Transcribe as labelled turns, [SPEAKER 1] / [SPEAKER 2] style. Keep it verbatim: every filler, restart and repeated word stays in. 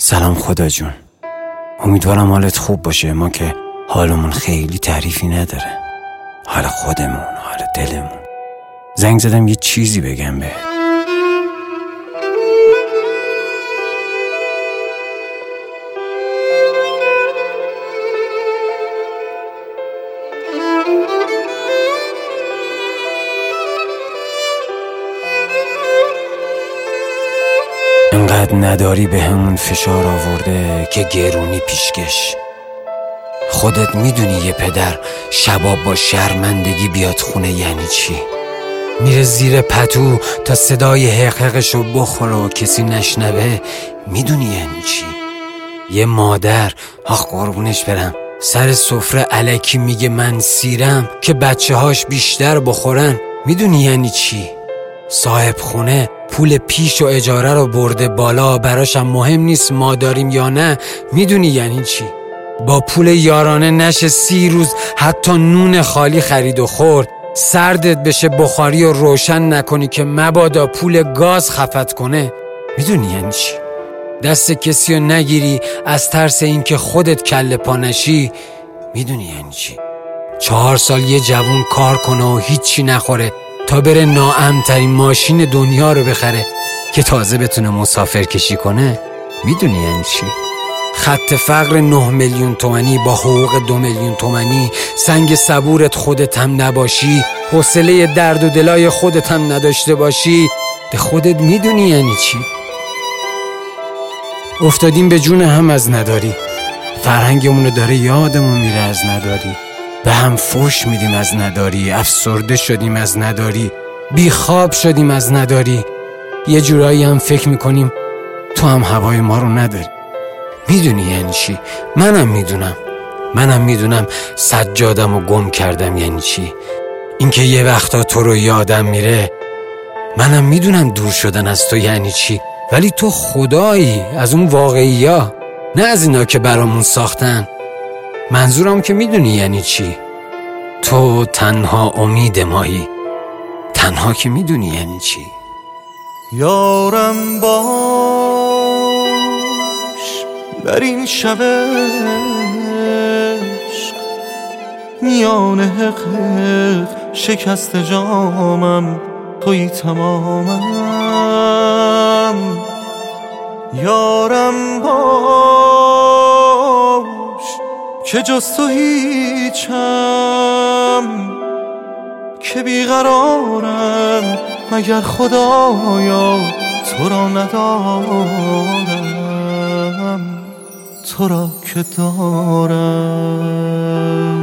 [SPEAKER 1] سلام خدا جون. امیدوارم حالت خوب باشه. ما که حالمون خیلی تعریفی نداره، حال خودمون، حال دلمون. زنگ زدم یه چیزی بگم بهت. انقدر نداری به همون فشار آورده که گرونی پیشکش. خودت میدونی یه پدر شباب با شرمندگی بیاد خونه یعنی چی؟ میره زیر پتو تا صدای حقحقشو بخوره و کسی نشنوه. میدونی یعنی چی؟ یه مادر، آخ قربونش برم، سر سفره الکی میگه من سیرم که بچه هاش بیشتر بخورن. میدونی یعنی چی؟ صاحب خونه پول پیش و اجاره رو برده بالا، براشم مهم نیست ما داریم یا نه. میدونی یعنی چی؟ با پول یارانه نشه سی روز حتی نون خالی خرید و خورد. سردت بشه بخاری و روشن نکنی که مبادا پول گاز خفت کنه. میدونی یعنی چی؟ دست کسی رو نگیری از ترس اینکه خودت کله پا نشی. میدونی یعنی چی؟ چهار سال یه جوون کار کنه و هیچی نخوره تا بره ناامن‌ترین ماشین دنیا رو بخره که تازه بتونه مسافر کشی کنه. میدونی یعنی چی؟ خط فقر نه میلیون تومانی با حقوق دو میلیون تومانی، سنگ صبورت خودت هم نباشی، حوصله درد و دلای خودت هم نداشته باشی. به خودت میدونی یعنی چی؟ افتادیم به جون هم از نداری. فرهنگمونو داره یادمون میره از نداری. به هم فوش میدیم از نداری. افسرده شدیم از نداری. بیخواب شدیم از نداری. یه جورایی هم فکر میکنیم تو هم هوای ما رو نداری. میدونی یعنی چی؟ منم میدونم. منم میدونم سجادم و گم کردم یعنی چی. اینکه یه وقتا تو رو یادم میره. منم میدونم دور شدن از تو یعنی چی. ولی تو خدایی، از اون واقعی ها، نه از اینا که برامون ساختن. منظورم که میدونی یعنی چی. تو تنها امید مایی. تنها که میدونی یعنی چی.
[SPEAKER 2] یارم باش در این شب عشق، میان حقیق شکست جامم توی تمامم. یارم باش که جز تو هیچم، که بیقرارم مگر خدایا تو را ندارم، تو را که دارم.